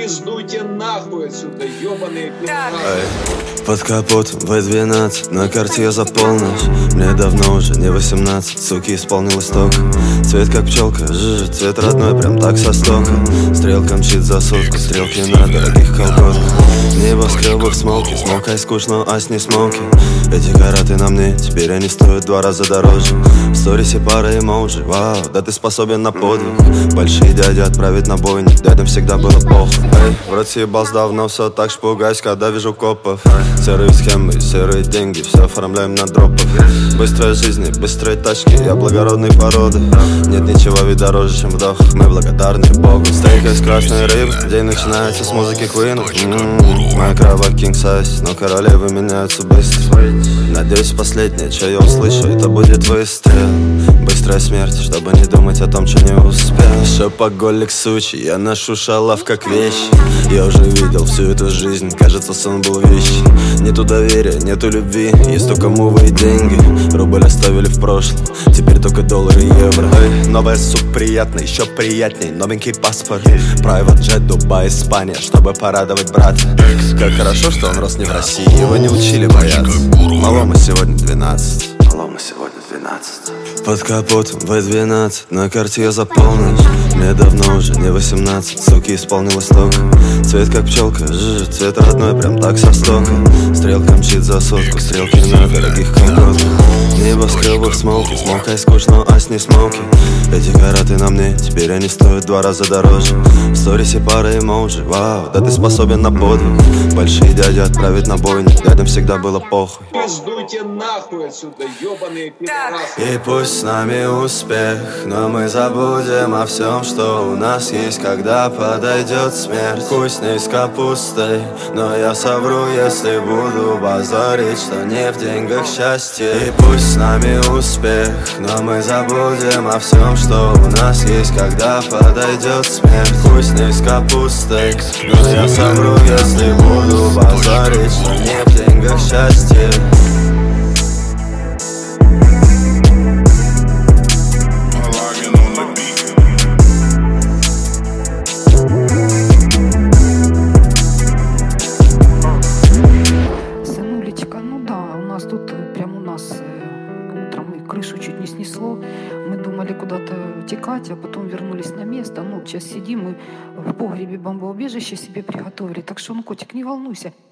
Пиздуйте нахуй отсюда, ёбаные пидорасы. Под капотом В12, на карте я за полночь. Мне давно уже не 18, суки, исполнилось только. Цвет как пчелка, цвет родной, прям так со стока. Стрелка мчит за сотку, стрелки на дорогих колготках. Небоскребы в смолке, смолкай скучно, ась не смолки. Эти караты на мне, теперь они стоят 2 раза дороже. В сторисе пара эмоджи, вау, да ты способен на подвиг. Большие дяди отправить на бойню, дядям всегда было похуй. В рот съебал давно, все так ж пугаюсь, когда вижу копов. Серые схемы, серые деньги, все оформляем на дропах. Быстрой жизни, быстрые тачки, я благородной породы. Нет ничего ведь дороже, чем вдох, мы благодарны Богу. Стейк из красной рыбы, день начинается с музыки Queen. Моя крава king size, но королевы меняются быстро. Надеюсь, последнее, что я услышу, это будет выстрел. Быстрая смерть, чтобы не думать о том, что не успел. Шопоголик сучий, я ношу шалав как вещи. Я уже видел всю эту жизнь, кажется, сон был вещи. Нету доверия, нету любви, есть только мувы и деньги. Рубль оставили в прошлом, теперь только доллары и евро. Новая суп приятная, еще приятней, новенький паспорт. Private jet, Дубай, Испания, чтобы порадовать брата. Как хорошо, что он рос не в России, его не учили бояться. Малому сегодня 12. Малому сегодня 12. Под капотом В12, на карте я за полночь. Мне давно уже не 18, суки, исполнилось только. Цвет как пчелка, цвет родной, прям так со стока. Стрелка мчит за сотку, стрелки на дорогих колготках. Небоскребы в смолке, смолкай скучно, ась не смолки. Эти караты на мне, теперь они стоят 2 раза дороже. В сторисе пара эмоджи, вау, да ты способен на подвиг. Большие дяди отправить на бойню, дядям всегда было похуй. Пиздуйте нахуй отсюда, ёбаные пидорасы. И пусть с нами успех, но мы забудем о всем, что у нас есть, когда подойдет смерть. Хуй с ней с капустой, но я совру, если буду базарить, что не в деньгах счастье. И пусть с нами успех, но мы забудем о всем, что у нас есть, когда подойдет смерть. Хуй с ней с капустой, но я совру, если буду базарить, что не в деньгах счастье. Утром и крышу чуть не снесло. Мы думали куда-то текать, а потом вернулись на место. Ну, сейчас сидим, мы в погребе бомбоубежище себе приготовили. Так что, котик, не волнуйся.